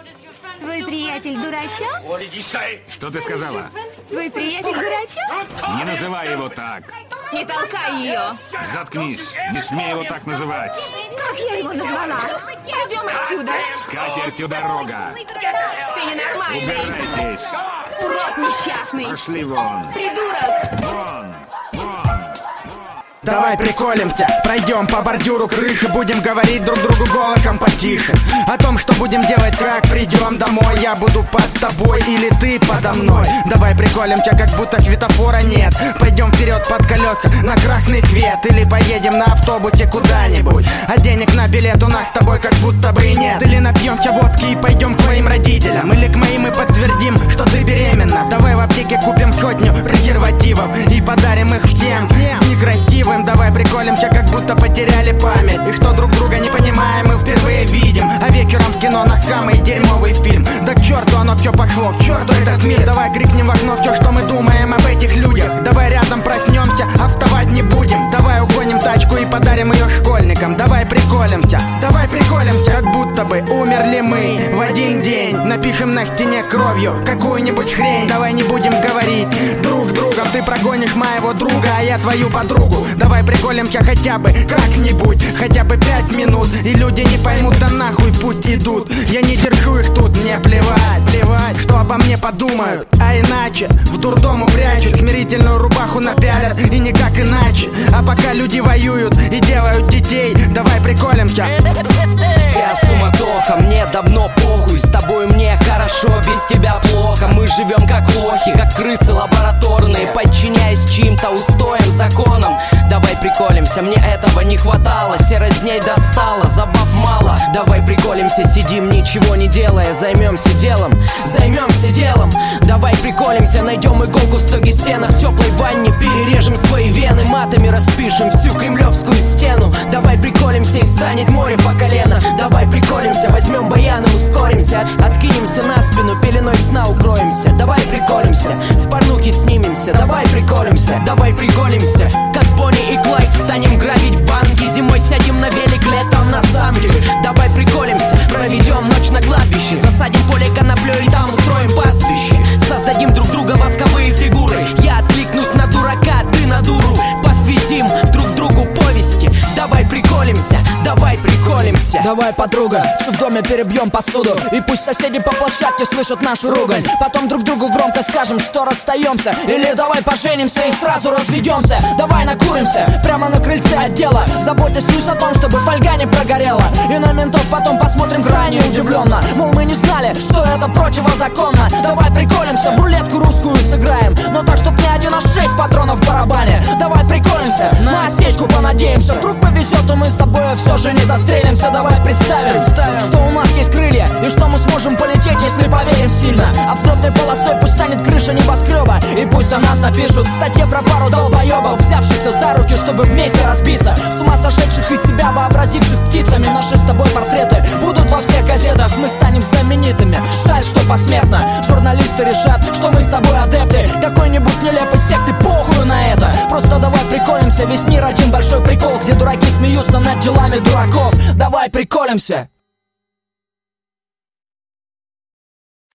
Твой приятель дурачок? Что ты сказала? Твой приятель дурачок? Не называй его так. Не толкай ее. Заткнись. Не смей его так называть. Как я его назвала? Пойдем отсюда. Скатертью дорога. Ты ненормальный. Убирайтесь. Урод несчастный. Пошли вон. Придурок. Вон. Давай приколемся, пройдем по бордюру крыши, будем говорить друг другу голосом потише. О том, что будем делать, как придем домой. Я буду под тобой или ты подо мной. Давай приколемся, как будто светофора нет. Пойдем вперед под колеса на красный свет. Или поедем на автобусе куда-нибудь. А денег на билет у нас с тобой как будто бы и нет. Или напьемся водки и пойдем к твоим родителям. Или к моим и подтвердим, что ты беременна. Давай в аптеке купим сотню презервативов и подарим их всем некрасивым. Давай приколемся, как будто потеряли память. И что друг друга не понимаем, мы впервые видим. А вечером в кино на самый дерьмовый фильм. Да к черту оно все пошло, к черту этот мир. Давай крикнем в окно все, что мы думаем об этих людях. Давай рядом проснемся, а вставать не будем. Давай угоним тачку и подарим ее школьникам. Давай приколемся, как будто бы умерли мы в один день. Напишем на стене кровью какую-нибудь хрень. Давай не будем говорить друг с другом. Ты прогонишь моего друга, а я твою подругу. Давай приколемся хотя бы как-нибудь, хотя бы 5 минут. И люди не поймут, да нахуй пусть идут. Я не держу их тут, мне плевать, что обо мне подумают. А иначе в дурдом упрячут, смирительную рубаху напялят, и никак иначе. А пока люди воюют и делают детей, давай приколемся. Вся суматоха, мне давно похуй. С тобой мне хорошо, без тебя плохо. Мы живем как лохи, как крысы лабораторные, подчиняясь чьим-то устоям, законам. Давай приколемся, мне этого не хватало. Серость дней достала, забав мало. Давай приколемся, сидим ничего не делая. Займемся делом. Давай приколемся, найдем иголку в стоге сена. В теплой ванне перережем свои вены. Матами распишем всю кремлевскую стену. Давай приколемся, и станет море по колено. Давай приколемся, возьмем баян и ускоримся. Откинемся на спину, пеленой сна укроемся. Давай приколемся, в порнухе снимемся. Давай приколемся, как Бонни и Клайд станем грабить банки. Зимой сядем на велик, летом на санки. Давай приколемся, проведем ночь на кладбище. Засадим поле коноплей и там устроим пастбище. Создадим друг друга восковые фигуры. Я откликнусь на дурака, ты на дуру. Посвятим друг другу повести. Давай приколемся. Давай, подруга, в доме перебьем посуду. И пусть соседи по площадке слышат нашу ругань. Потом друг другу громко скажем, что расстаемся. Или давай поженимся и сразу разведемся. Давай накуримся прямо на крыльце отдела, заботясь лишь о том, чтобы фольга не прогорела. И на ментов потом посмотрим крайне удивленно. Мол, мы не знали, что это противозаконно. Давай приколемся, в рулетку русскую сыграем, но так, чтоб не 1,6 патронов в барабане. Давай приколемся, на осечку понадеемся. Вдруг повезет, и мы с тобой все же не застреlimся. Давай представим, что у нас есть крылья, и что мы сможем полететь, если поверим сильно. А взлетной полосой пусть станет крыша небоскреба. И пусть о нас напишут в статье про пару долбоебов, взявшихся за руки, чтобы вместе разбиться. С ума сошедших из себя вообразивших птицами. Наши с тобой портреты будут во всех газетах. Мы станем знаменитыми, жаль, что посмертно. Журналисты решат, что мы с тобой адепты какой-нибудь нелепой секты. Похуй на это, просто давай приколемся. Весь мир один большой прикол, где дураки смеются над делами дураков. Давай приколемся.